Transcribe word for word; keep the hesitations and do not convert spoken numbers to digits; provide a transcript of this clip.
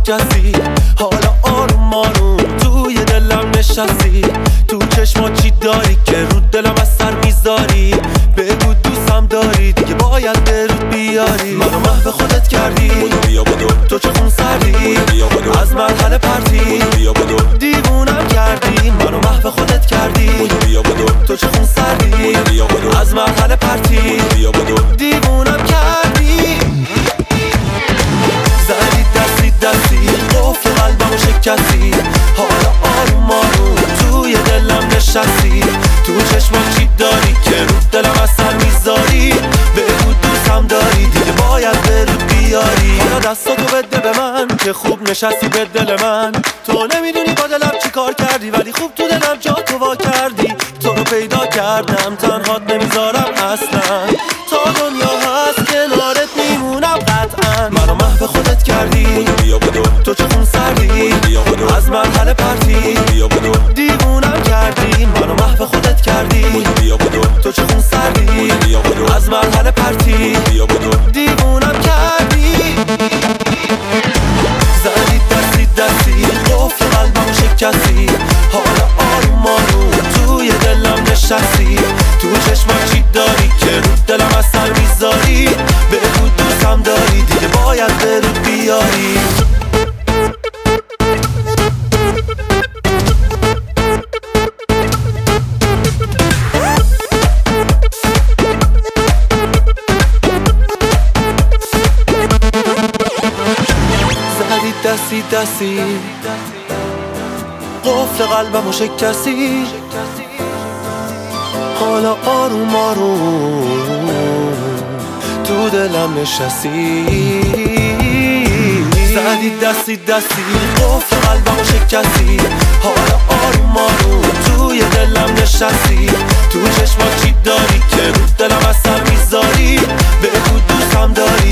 شکستی، حالا آروم آروم توی دلم نشستی. تو چشما چی داری که رو دلم از سر میذاری؟ بگو دوستم داری دیگه باید به رود بیاری. منو محو خودت کردی، بیا بدو تو چه خون سردی، از مرحله پرتی دیوونم کردی. منو محو خودت کردی، بیا بدو تو چه خون سردی، از مرحله پرتی دیوونم کردی. زدی دستی دستی قفل قلبمو شکستی، حالا آروم آروم توی دلم نشستی. تو چشما چی داری که رو دلم از سر میذاری؟ بگو دوستم داری دیگه باید به رود بیاری. حالا دستاتو بده به من که خوب نشستی به دل من. تو نمیدونی با دلم چی کار کردی، ولی خوب تو دلم جا تو وا کردی. تو رو پیدا کردم تنهات نمیذارم اصلا، تا دنیا هست کنارت میمونم قطعا. منو محو خودت کردی، بیا بدو تو چه خون سردی، از مرحله پرتی دیوونم کردی. منو محو خودت کردی، بیا بدو تو چه خون سردی، از مرحله پرتی دیوونم کردی. زدی دستی دستی قفل قلبمو شکستی، حالا آروم آروم توی دلم نشستی. تو چشما چی داری که رو دلم از سر میذاری؟ بگو دوستم داری دیگه باید به رود بیاری. زدی دستی دستی قفل قلبمو شکستی، حالا آروم آروم تو دلم نشستی. زدی دستی دستی قفل قلبمو شکستی، حالا آروم آروم توی دلم نشستی. تو چشما چی داری که رو دلم از سر میذاری؟ بگو دوستم داری